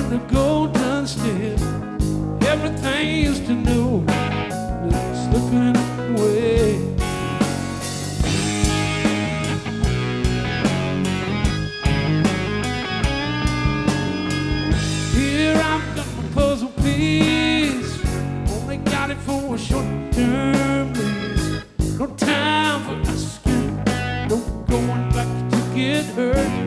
the golden step. Everything I used to know is slipping away. Here I've got my puzzle piece, only got it for a short-term lease. No time for asking, no going back to get hurt.